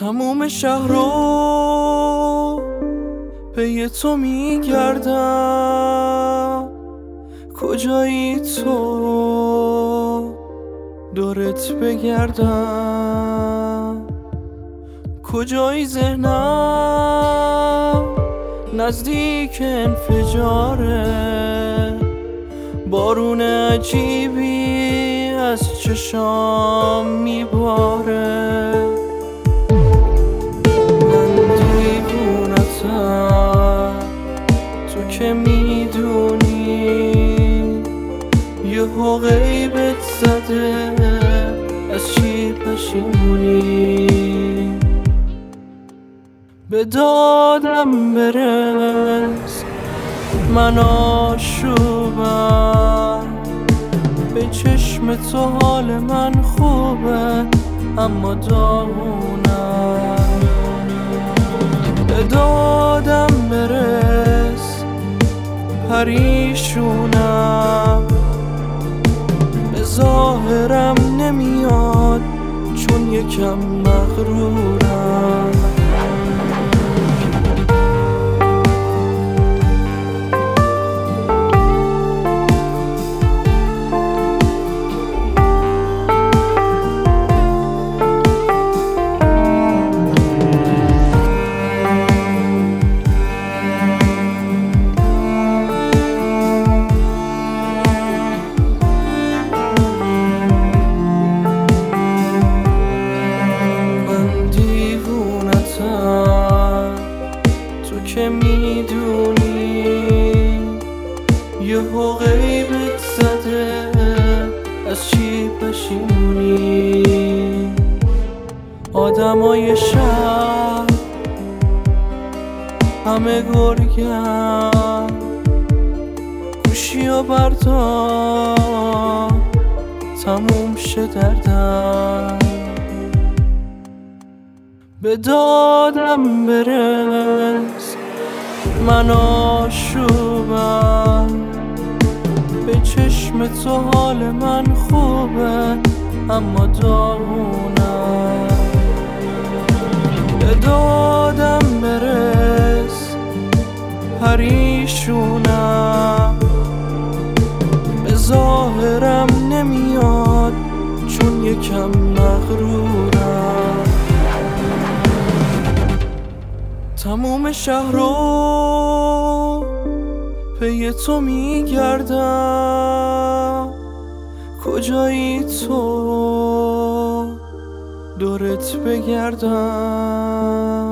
تموم شهر رو پی تو میگردم، کجایی تو دورت بگردم، کجایی ذهنم نزدیک انفجاره، بارون عجیبی از چشام میباره، من دیوونتم تو که میدونی، یهو غیبت زده از چی پشیمونی، به دادم برس من آشوبم، به چشم تو حال من خوبه اما داغونم، به دادم برس پریشونم، به ظاهرم نمیاد چون یکم مغرورم. تو که میدونی، یهو غیبت زده از چی پشیمونی، آدمای شهر همه گرگن، گوشی و بردار تموم شه دردم، به دادم برس من آشوبم، به چشم تو حال من خوبه اما داغونم، به دادم برس پریشونم، به ظاهرم نمیاد چون یکم مغرورم، تموم شهر رو پی تو میگردم، کجایی تو دورت بگردم.